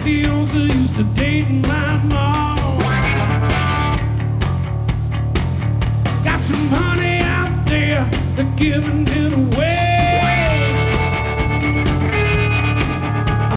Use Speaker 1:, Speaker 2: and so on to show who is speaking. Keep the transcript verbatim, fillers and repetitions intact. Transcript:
Speaker 1: Preciosa used to date my mom. Got some honey out there, they're giving it away.